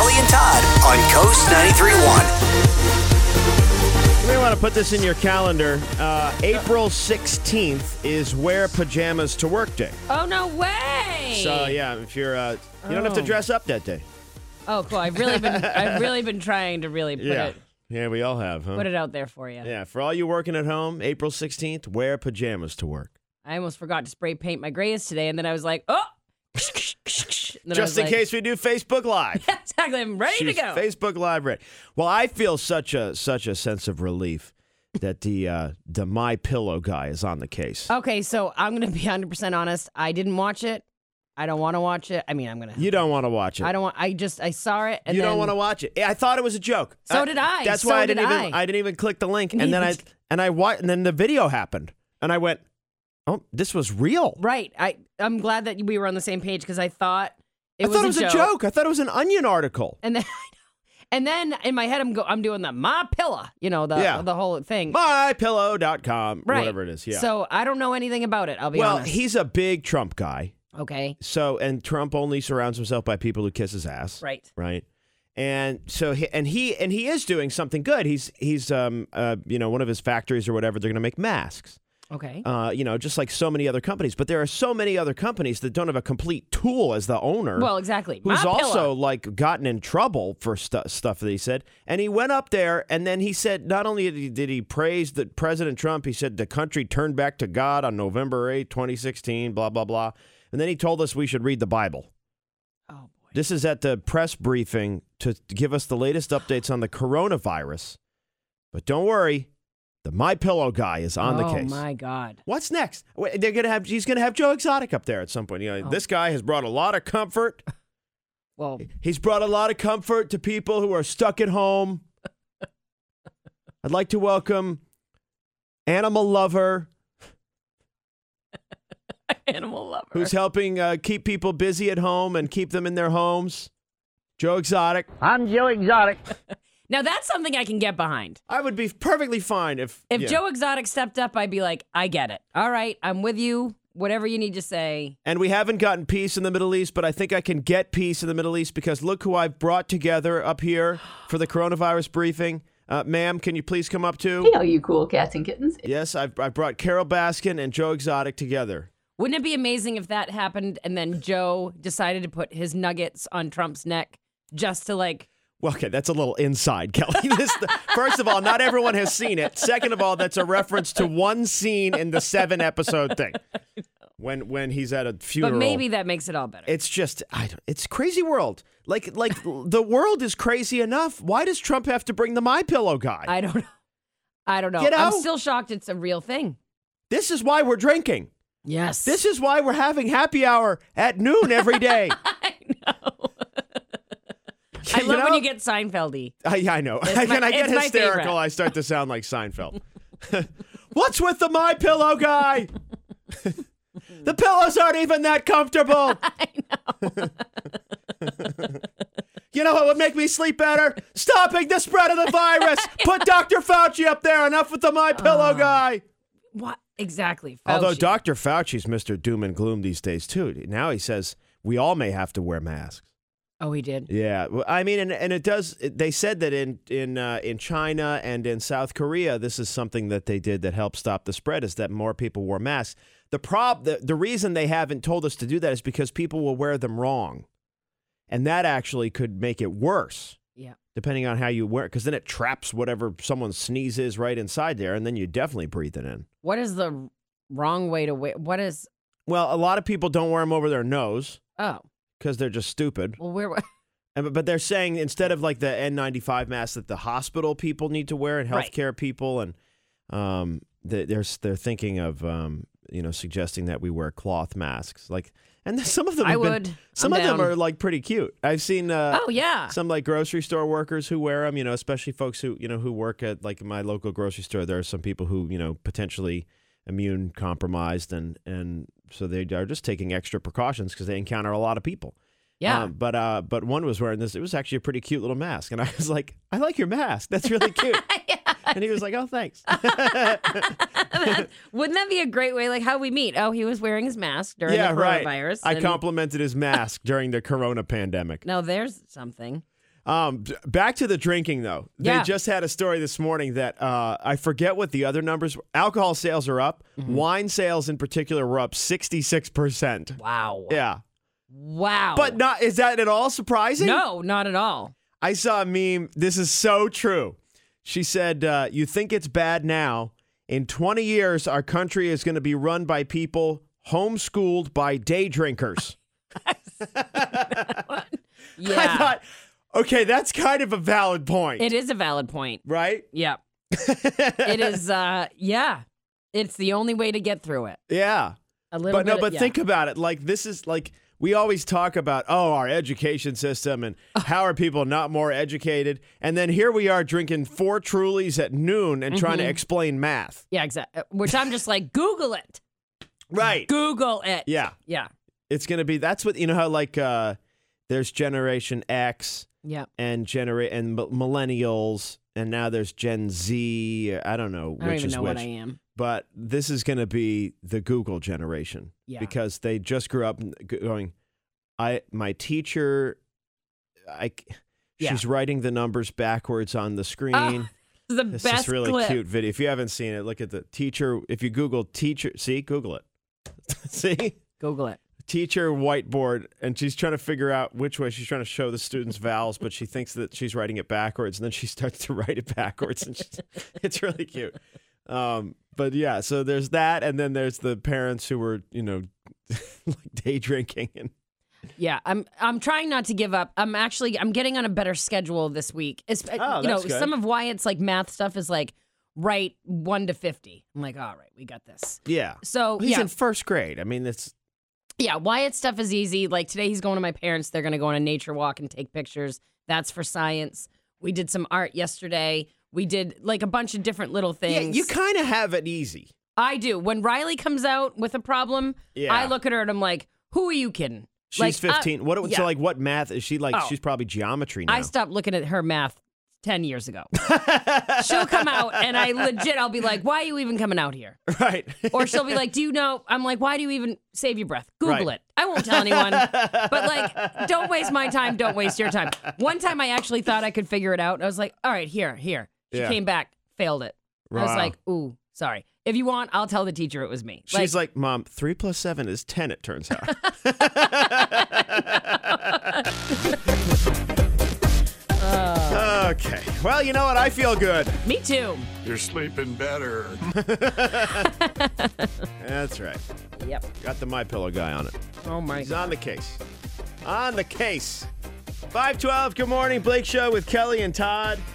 Kelly and Todd on Coast 93.1. You may want to put this in your calendar. April 16th is Wear Pajamas to Work Day. Oh, no way. So, yeah, if you're, you don't have to dress up that day. Oh, cool. I've really been trying to really put it. Yeah, we all have, huh? Put it out there for you. Yeah, for all you working at home, April 16th, wear pajamas to work. I almost forgot to spray paint my grays today, and then I was like, oh. Just in case we do Facebook Live. Yeah, exactly. I'm ready to go. Facebook Live ready. Well, I feel such a sense of relief that the My Pillow guy is on the case. Okay, so I'm going to be 100% honest. I didn't watch it. I don't want to watch it. I mean, I'm going to. You don't want to watch it. I don't want. I saw it. And you don't want to watch it. I thought it was a joke. So did I. That's why I didn't even click the link. And then and then the video happened. And I went, oh, this was real. Right. I'm glad that we were on the same page because I thought it was a joke. I thought it was an Onion article. And then in my head I'm doing the My Pillow, the whole thing. MyPillow.com, right. Whatever it is. Yeah. So I don't know anything about it. I'll be honest. Well, he's a big Trump guy. Okay. So, and Trump only surrounds himself by people who kiss his ass. Right. Right. And so he is doing something good. He's one of his factories or whatever, they're going to make masks. Okay. Just like so many other companies. But there are so many other companies that don't have a complete tool as the owner. Well, exactly. Who's also gotten in trouble for stuff that he said. And he went up there and then he said, not only did he praise President Trump, he said the country turned back to God on November 8th, 2016, blah, blah, blah. And then he told us we should read the Bible. Oh, boy. This is at the press briefing to give us the latest updates on the coronavirus. But don't worry. The My Pillow guy is on the case. Oh my God! What's next? He's gonna have Joe Exotic up there at some point. This guy has brought a lot of comfort. Well, he's brought a lot of comfort to people who are stuck at home. I'd like to welcome Animal Lover. Animal Lover, who's helping keep people busy at home and keep them in their homes. Joe Exotic. I'm Joe Exotic. Now, that's something I can get behind. I would be perfectly fine if Joe Exotic stepped up, I'd be like, I get it. All right, I'm with you. Whatever you need to say. And we haven't gotten peace in the Middle East, but I think I can get peace in the Middle East because look who I've brought together up here for the coronavirus briefing. Ma'am, can you please come up too? Hey, all you cool cats and kittens. Yes, I've brought Carol Baskin and Joe Exotic together. Wouldn't it be amazing if that happened and then Joe decided to put his nuggets on Trump's neck just to Well, okay, that's a little inside, Kelly. First of all, not everyone has seen it. Second of all, that's a reference to one scene in the 7-episode thing when he's at a funeral. But maybe that makes it all better. It's just, it's crazy world. Like the world is crazy enough. Why does Trump have to bring the My Pillow guy? I don't know. I'm still shocked it's a real thing. This is why we're drinking. Yes. This is why we're having happy hour at noon every day. I know. I love when you get Seinfeld-y. I know. I get hysterical. I start to sound like Seinfeld. What's with the My Pillow guy? The pillows aren't even that comfortable. I know. You know what would make me sleep better? Stopping the spread of the virus. Put Dr. Fauci up there. Enough with the My Pillow guy. What? Exactly. Fauci. Although Dr. Fauci's Mr. Doom and Gloom these days, too. Now he says we all may have to wear masks. Oh, he did? Yeah. Well, I mean, and it does. They said that in China and in South Korea, this is something that they did that helped stop the spread, is that more people wore masks. The reason they haven't told us to do that is because people will wear them wrong. And that actually could make it worse. Yeah. Depending on how you wear it, because then it traps whatever someone sneezes right inside there, and then you definitely breathe it in. What is the wrong way to wear? What is? Well, a lot of people don't wear them over their nose. Oh. Because they're just stupid. Well, but they're saying instead of like the N95 masks that the hospital people need to wear and healthcare people, and they're thinking of suggesting that we wear cloth masks. And some of them some of them are like pretty cute. I've seen some like grocery store workers who wear them. Especially folks who work at like my local grocery store. There are some people who potentially immune compromised and so they are just taking extra precautions because they encounter a lot of people. Yeah. But one was wearing this. It was actually a pretty cute little mask. And I was like, I like your mask. That's really cute. Yeah. And he was like, oh, thanks. Wouldn't that be a great way? Like how we meet? Oh, he was wearing his mask during the coronavirus. Right. I complimented his mask during the corona pandemic. No, there's something. Back to the drinking, though. Yeah. They just had a story this morning that I forget what the other numbers were. Alcohol sales are up. Wine sales in particular were up 66%. Wow. Yeah. Wow. But is that at all surprising? No, not at all. I saw a meme. This is so true. She said, you think it's bad now. In 20 years, our country is going to be run by people homeschooled by day drinkers. Yeah. I thought, okay, that's kind of a valid point. It is a valid point. Right? Yeah. It is, yeah. It's the only way to get through it. Yeah. A little bit. But think about it. Like, this is like, we always talk about, our education system and how are people not more educated. And then here we are drinking 4 Trulies at noon and trying to explain math. Yeah, exactly. Which I'm just like, Google it. Right. Google it. Yeah. Yeah. It's going to be, that's what, you know how like there's Generation X Yeah. and millennials, and now there's Gen Z. I don't know I don't which even is know which. what I am. But this is going to be the Google generation. Yeah. Because they just grew up going, my teacher, she's writing the numbers backwards on the screen. The This best is really clip. cute video. If you haven't seen it, look at the teacher. If you Google teacher, Google it. See? Google it. Teacher whiteboard, and she's trying to figure out which way she's trying to show the students vowels, but she thinks that she's writing it backwards, and then she starts to write it backwards, and it's really cute. But yeah, so there's that, and then there's the parents who were, like day drinking and. Yeah, I'm trying not to give up. I'm getting on a better schedule this week. That's good. Some of Wyatt's like math stuff is like write 1 to 50. I'm like, all right, we got this. Yeah. So he's in first grade. I mean, it's. Yeah, Wyatt's stuff is easy. Like today he's going to my parents. They're going to go on a nature walk and take pictures. That's for science. We did some art yesterday. We did like a bunch of different little things. Yeah, you kind of have it easy. I do. When Riley comes out with a problem, I look at her and I'm like, who are you kidding? She's 15. So like what math is she like? Oh. She's probably geometry now. I stopped looking at her math 10 years ago. She'll come out and I'll be like, why are you even coming out here? Right. Or she'll be like, do you know? I'm like, why do you even save your breath? Google it. I won't tell anyone. But like, don't waste my time. Don't waste your time. One time I actually thought I could figure it out. I was like, all right, here. She came back, failed it. I was like, ooh, sorry. If you want, I'll tell the teacher it was me. She's like, Mom, 3 + 7 is 10, it turns out. Okay. Well, you know what? I feel good. Me too. You're sleeping better. That's right. Yep. Got the MyPillow guy on it. Oh, my He's God. on the case. On the case. 512, good morning. Blake Show with Kelly and Todd.